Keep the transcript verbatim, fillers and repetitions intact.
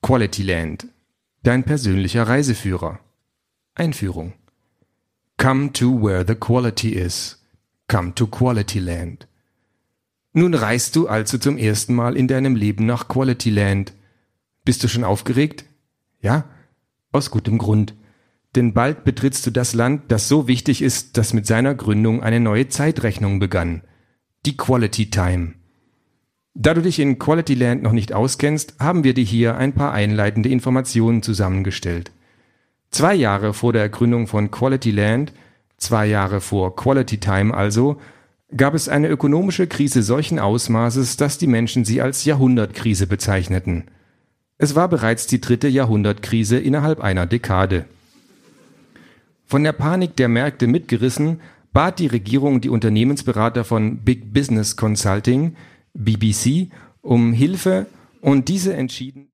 Quality Land, dein persönlicher Reiseführer. Einführung. Come to where the quality is. Come to Quality Land. Nun reist du also zum ersten Mal in deinem Leben nach Quality Land. Bist du schon aufgeregt? Ja? Aus gutem Grund. Denn bald betrittst du das Land, das so wichtig ist, dass mit seiner Gründung eine neue Zeitrechnung begann. Die Quality Time. Da du dich in Quality Land noch nicht auskennst, haben wir dir hier ein paar einleitende Informationen zusammengestellt. Zwei Jahre vor der Gründung von Quality Land, zwei Jahre vor Quality Time also, gab es eine ökonomische Krise solchen Ausmaßes, dass die Menschen sie als Jahrhundertkrise bezeichneten. Es war bereits die dritte Jahrhundertkrise innerhalb einer Dekade. Von der Panik der Märkte mitgerissen, bat die Regierung die Unternehmensberater von Big Business Consulting, B B C, um Hilfe und diese entschieden